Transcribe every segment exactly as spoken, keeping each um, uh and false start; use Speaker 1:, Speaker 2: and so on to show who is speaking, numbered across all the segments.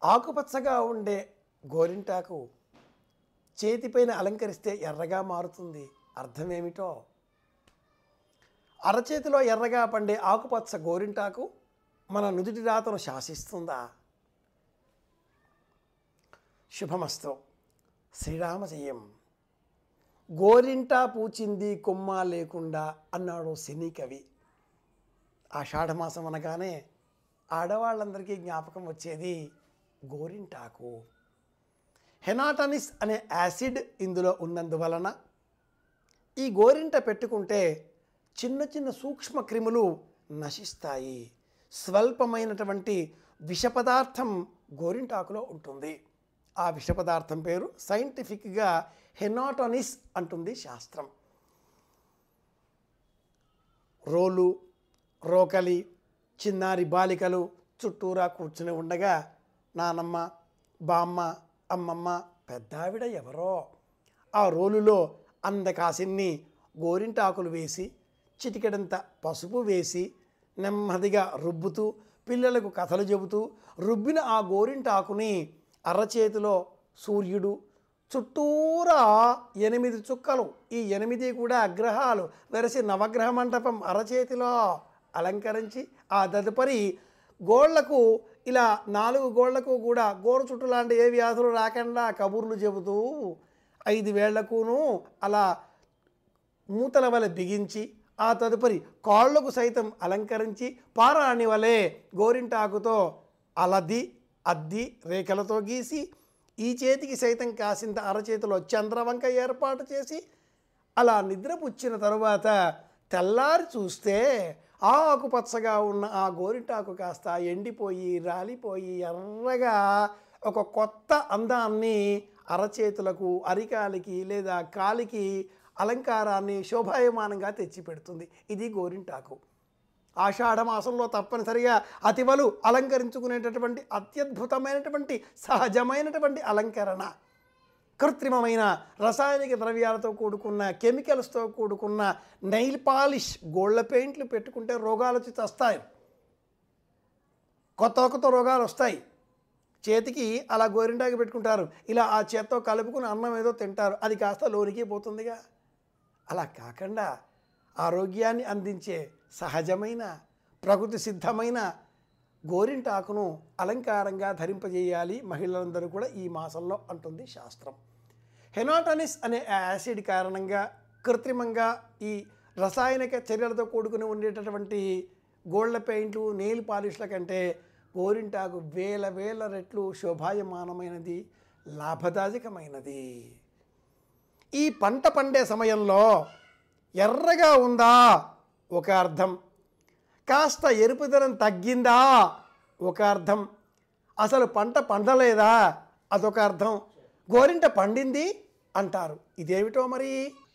Speaker 1: ఆకుపచ్చగా ఉండే గోరింటాకు చేతిపైన అలంకరిస్తే ఎర్రగా మారుతుంది. అర్థమేమిటో? అరచేతిలో ఎర్రగా పండే ఆకుపచ్చ గోరింటాకు మన నుదుటి రాతను శాసిస్తుందా? శుభమస్తు. శ్రీరామ జయం. గోరింటా పూచింది కొమ్మ లేకుండా అన్నాడు సినీ కవి. ఆషాఢమాసం అనగానే ఆడవాళ్ళందరికీ జ్ఞాపకం వచ్చేది గోరింటాకు. హెనాటనిస్ అనే యాసిడ్ ఇందులో ఉన్నందువలన ఈ గోరింట పెట్టుకుంటే చిన్న చిన్న సూక్ష్మ క్రిములు నశిస్తాయి. స్వల్పమైనటువంటి విష పదార్థం గోరింటాకులో ఉంటుంది. ఆ విష పదార్థం పేరు సైంటిఫిక్గా హెనాటనిస్ అంటుంది శాస్త్రం. రోలు రోకలి చిన్నారి బాలికలు చుట్టూరా కూర్చుని ఉండగా నానమ్మ బామ్మ అమ్మమ్మ పెద్దావిడ ఎవరో ఆ రోలులో అందకాసిన్ని గోరింటాకులు వేసి చిటికెడంత పసుపు వేసి నెమ్మదిగా రుబ్బుతూ పిల్లలకు కథలు చెబుతూ రుబ్బిన ఆ గోరింటాకుని అరచేతిలో సూర్యుడు చుట్టూరా ఎనిమిది చుక్కలు, ఈ ఎనిమిది కూడా గ్రహాలు వెరసి నవగ్రహ మంటపం అరచేతిలో అలంకరించి ఆ తదుపరి గోళ్లకు ఇలా నాలుగు గోళ్లకు కూడా గోరు చుట్టు లాంటి ఏ వ్యాధులు రాకుండా కబుర్లు చెబుతూ ఐదు వేళ్లకును అలా మూతల వలె బిగించి ఆ తదుపరి కాళ్లకు సైతం అలంకరించి పారాణి వలె గోరింటాకుతో అలది అద్ది రేఖలతో గీసి ఈ చేతికి సైతం కాసింత అరచేతిలో చంద్రవంక ఏర్పాటు చేసి అలా నిద్రపుచ్చిన తరువాత తెల్లారి చూస్తే ఆ ఆకుపచ్చగా ఉన్న ఆ గోరింటాకు కాస్త ఎండిపోయి రాలిపోయి ఎర్రగా ఒక కొత్త అందాన్ని అరచేతులకు అరికాలికి లేదా కాలికి అలంకారాన్ని శోభాయమానంగా తెచ్చిపెడుతుంది. ఇది గోరింటాకు. ఆషాఢ మాసంలో తప్పనిసరిగా అతివలు అలంకరించుకునేటటువంటి అత్యద్భుతమైనటువంటి సహజమైనటువంటి అలంకరణ. కృత్రిమమైన రసాయనిక ద్రవ్యాలతో కూడుకున్న కెమికల్స్తో కూడుకున్న నెయిల్ పాలిష్ గోల్డ్ పెయింట్లు పెట్టుకుంటే రోగాలు వచ్చి వస్తాయి. కొత్త కొత్త రోగాలు వస్తాయి. చేతికి అలా గోరింటాకు పెట్టుకుంటారు, ఇలా ఆ చేత్తో కలుపుకుని అన్నం ఏదో తింటారు, అది కాస్త లోనికి పోతుందిగా. అలా కాకుండా ఆరోగ్యాన్ని అందించే సహజమైన ప్రకృతి సిద్ధమైన గోరింటాకును అలంకారంగా ధరింపజేయాలి మహిళలందరూ కూడా ఈ మాసంలో అంటుంది శాస్త్రం. హెనాటనిస్ అనే యాసిడ్ కారణంగా కృత్రిమంగా ఈ రసాయనిక చర్యలతో కూడుకుని ఉండేటటువంటి గోల్డ్ పెయింట్లు నెయిల్ పాలిష్ల కంటే గోరింటాకు వేల వేల రెట్లు శోభాయమానమైనది, లాభదాయకమైనది. ఈ పంట పండే సమయంలో ఎర్రగా ఉందా ఒక అర్థం, కాస్త ఎరుపుదనం తగ్గిందా ఒక అర్థం, అసలు పంట పండలేదా అదొక అర్థం, గోరింట పండింది అంటారు. ఇదేమిటో మరి?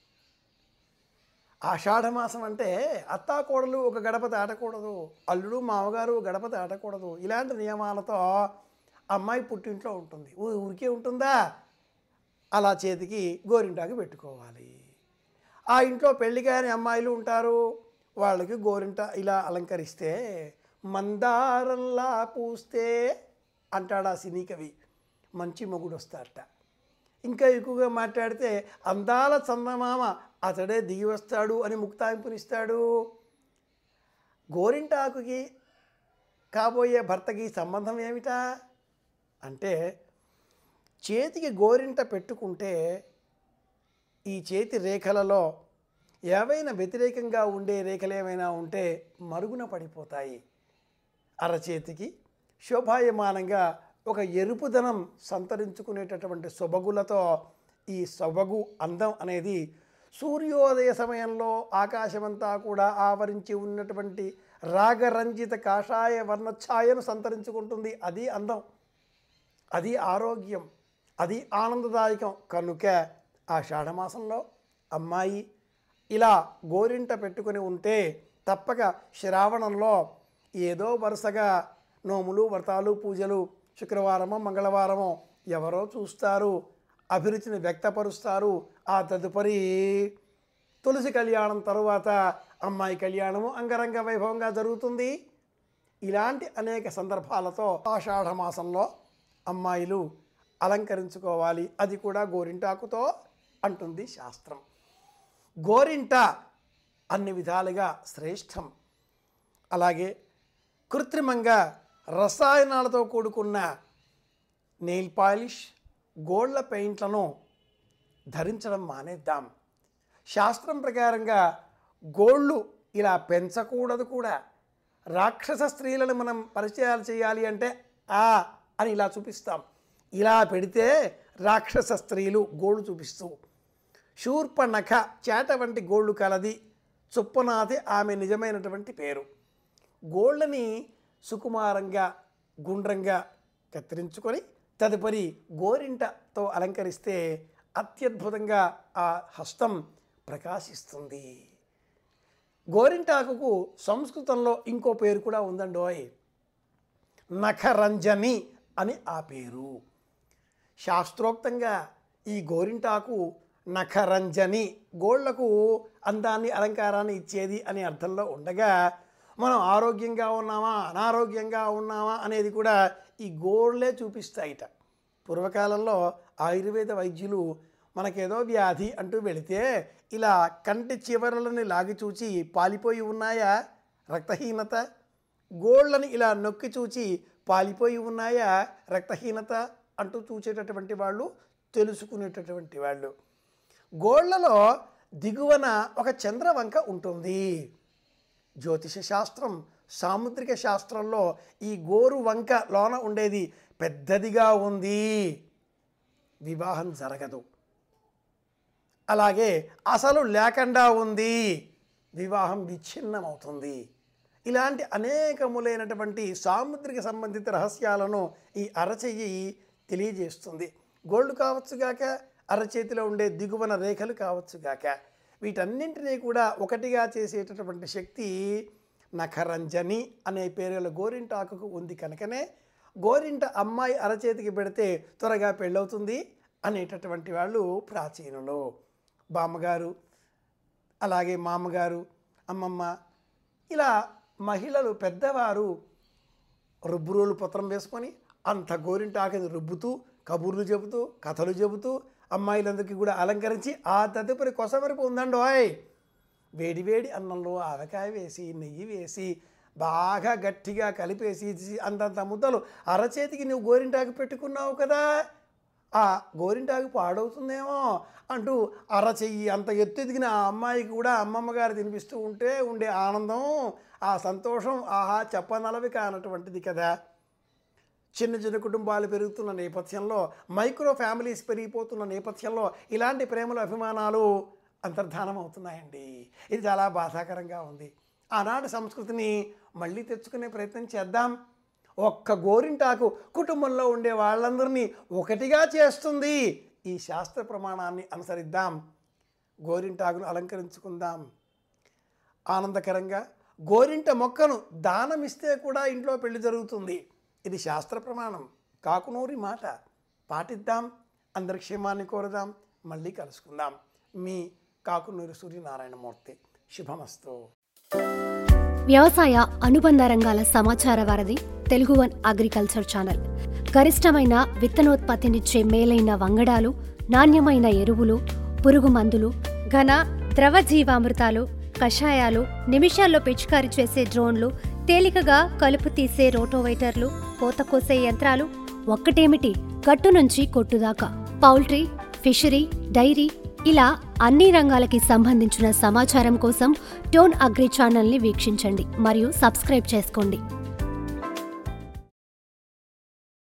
Speaker 1: ఆషాఢమాసం అంటే అత్తాకోడలు ఒక గడప దాటకూడదు, అల్లుడు మామగారు గడప దాటకూడదు, ఇలాంటి నియమాలతో అమ్మాయి పుట్టింట్లో ఉంటుంది. ఊరికే ఉంటుందా? అలా చేతికి గోరింటాకు పెట్టుకోవాలి. ఆ ఇంట్లో పెళ్లి కాని అమ్మాయిలు ఉంటారు, వాళ్ళకి గోరింట ఇలా అలంకరిస్తే మందారంలా పూస్తే అంటాడు ఆ సినీ కవి. మంచి మొగుడు వస్తాడట. ఇంకా ఎక్కువగా మాట్లాడితే అందాల చందమామ అతడే దిగి వస్తాడు అని ముక్తాయింపునిస్తాడు. గోరింటాకుకి కాబోయే భర్తకి సంబంధం ఏమిటా అంటే, చేతికి గోరింట పెట్టుకుంటే ఈ చేతి రేఖలలో ఏవైనా వ్యతిరేకంగా ఉండే రేఖలు ఏమైనా ఉంటే మరుగున పడిపోతాయి. అరచేతికి శోభాయమానంగా ఒక ఎరుపుదనం సంతరించుకునేటటువంటి సొబగులతో ఈ సొబగు అందం అనేది సూర్యోదయ సమయంలో ఆకాశమంతా కూడా ఆవరించి ఉన్నటువంటి రాగరంజిత కాషాయ వర్ణఛాయను సంతరించుకుంటుంది. అది అందం, అది ఆరోగ్యం, అది ఆనందదాయకం. కనుక ఆషాఢమాసంలో అమ్మాయి ఇలా గోరింట పెట్టుకుని ఉంటే తప్పక శ్రావణంలో ఏదో వరుసగా నోములు వ్రతాలు పూజలు శుక్రవారమో మంగళవారమో ఎవరో చూస్తారు, అభిరుచిని వ్యక్తపరుస్తారు. ఆ తదుపరి తులసి కళ్యాణం తరువాత అమ్మాయి కళ్యాణము అంగరంగ వైభవంగా జరుగుతుంది. ఇలాంటి అనేక సందర్భాలతో ఆషాఢ మాసంలో అమ్మాయిలు అలంకరించుకోవాలి, అది కూడా గోరింటాకుతో అంటుంది శాస్త్రం. గోరింట అన్ని విధాలుగా శ్రేష్టం. అలాగే కృత్రిమంగా రసాయనాలతో కూడుకున్న నెయిల్ పాలిష్, గోళ్ళ పెయింట్లను ధరించడం మానేద్దాం. శాస్త్రం ప్రకారంగా గోళ్ళు ఇలా పెంచకూడదు కూడా. రాక్షస స్త్రీలను మనం పరిచయాలు చేయాలి అంటే ఆ అని ఇలా చూపిస్తాం. ఇలా పెడితే రాక్షస స్త్రీలు గోళ్ళు చూపిస్తూ, శూర్పణఖ చేట వంటి గోళ్ళు కలది, చుప్పనాథి ఆమె నిజమైనటువంటి పేరు. గోళ్ళని సుకుమారంగా గుండ్రంగా కత్తిరించుకొని తదుపరి గోరింటతో అలంకరిస్తే అత్యద్భుతంగా ఆ హస్తం ప్రకాశిస్తుంది. గోరింటాకుకు సంస్కృతంలో ఇంకో పేరు కూడా ఉందండోయ్, నఖరంజని అని ఆ పేరు. శాస్త్రోక్తంగా ఈ గోరింటాకు నఖరంజని, గోళ్లకు అందాన్ని అలంకారాన్ని ఇచ్చేది అనే అర్థంలో ఉండగా, మనం ఆరోగ్యంగా ఉన్నామా అనారోగ్యంగా ఉన్నామా అనేది కూడా ఈ గోళ్ళే చూపిస్తాయిట. పూర్వకాలంలో ఆయుర్వేద వైద్యులు మనకేదో వ్యాధి అంటూ వెళితే ఇలా కంటి చివరలని లాగి చూచి పాలిపోయి ఉన్నాయా రక్తహీనత, గోళ్ళని ఇలా నొక్కి చూచి పాలిపోయి ఉన్నాయా రక్తహీనత అంటూ చూసేటటువంటి వాళ్ళు, తెలుసుకునేటటువంటి వాళ్ళు. గోళ్లలో దిగువన ఒక చంద్రవంక ఉంటుంది. జ్యోతిష శాస్త్రం, సాముద్రిక శాస్త్రంలో ఈ గోరు వంక లోన ఉండేది పెద్దదిగా ఉంది, వివాహం జరగదు. అలాగే అసలు లేకుండా ఉంది, వివాహం విచ్ఛిన్నమవుతుంది. ఇలాంటి అనేకములైనటువంటి సాముద్రిక సంబంధిత రహస్యాలను ఈ అరచెయ్యి తెలియజేస్తుంది. గోల్డ్ కావచ్చుగాక, అరచేతిలో ఉండే దిగువన రేఖలు కావచ్చుగాక, వీటన్నింటినీ కూడా ఒకటిగా చేసేటటువంటి శక్తి నఖరంజని అనే పేరుల గోరింటాకుకు ఉంది. కనుకనే గోరింట అమ్మాయి అరచేతికి పెడితే త్వరగా పెళ్ళవుతుంది అనేటటువంటి వాళ్ళు ప్రాచీనులు. బామ్మగారు, అలాగే మామగారు, అమ్మమ్మ, ఇలా మహిళలు పెద్దవారు రుబ్బురోలు పత్రం వేసుకొని అంత గోరింటాకుని రుబ్బుతూ కబుర్లు చెబుతూ కథలు చెబుతూ అమ్మాయిలందరికీ కూడా అలంకరించి ఆ తదుపరి కొసమరుపు ఉందండోయ్, వేడి వేడి అన్నంలో ఆవకాయ వేసి నెయ్యి వేసి బాగా గట్టిగా కలిపేసి అంతంత ముద్దలు అరచేతికి నువ్వు గోరింటాకు పెట్టుకున్నావు కదా, ఆ గోరింటాకు పాడవుతుందేమో అంటూ అరచెయ్యి అంత ఎత్తు ఎదిగిన ఆ అమ్మాయికి కూడా అమ్మమ్మ గారు తినిపిస్తూ ఉంటే ఉండే ఆనందం, ఆ సంతోషం ఆహా చెప్పనలవి కానటువంటిది కదా. చిన్న చిన్న కుటుంబాలు పెరుగుతున్న నేపథ్యంలో, మైక్రో ఫ్యామిలీస్ పెరిగిపోతున్న నేపథ్యంలో ఇలాంటి ప్రేమలు అభిమానాలు అంతర్ధానం అవుతున్నాయండి. ఇది చాలా బాధాకరంగా ఉంది. ఆనాటి సంస్కృతిని మళ్ళీ తెచ్చుకునే ప్రయత్నం చేద్దాం. ఒక్క గోరింటాకు కుటుంబంలో ఉండే వాళ్ళందరినీ ఒకటిగా చేస్తుంది. ఈ శాస్త్ర ప్రమాణాన్ని అనుసరిద్దాం, గోరింటాకును అలంకరించుకుందాం. ఆనందకరంగా గోరింట మొక్కను దానమిస్తే కూడా ఇంట్లో పెళ్లి జరుగుతుంది. ఇది శాస్త్ర ప్రమాణం, కాకునూరి మాట. పాటిద్దాం, అందరి క్షేమాన్ని కోరదాం. మళ్ళీ కలుసుకుందాం. మీ కాకునూరి సూర్యనారాయణమూర్తి. శుభమస్తు.
Speaker 2: వ్యవసాయ అనుబంధ రంగాల సమాచార వారధి తెలుగు వన్ అగ్రికల్చర్ ఛానల్. గరిష్టమైన విత్తనోత్పత్తినిచ్చే మేలైన వంగడాలు, నాణ్యమైన ఎరువులు, పురుగు మందులు, ఘన ద్రవ జీవామృతాలు, కషాయాలు, నిమిషాల్లో పిచికారీ చేసే డ్రోన్లు, తేలికగా కలుపు తీసే రోటోవైటర్లు, కోత కోసే యంత్రాలు, ఒక్కటేమిటి గట్టు నుంచి కొట్టుదాకా పౌల్ట్రీ, ఫిషరీ, డైరీ, ఇలా అన్ని రంగాలకి సంబంధించిన సమాచారం కోసం టోన్ అగ్రి ఛానల్ని వీక్షించండి మరియు సబ్స్క్రైబ్ చేసుకోండి.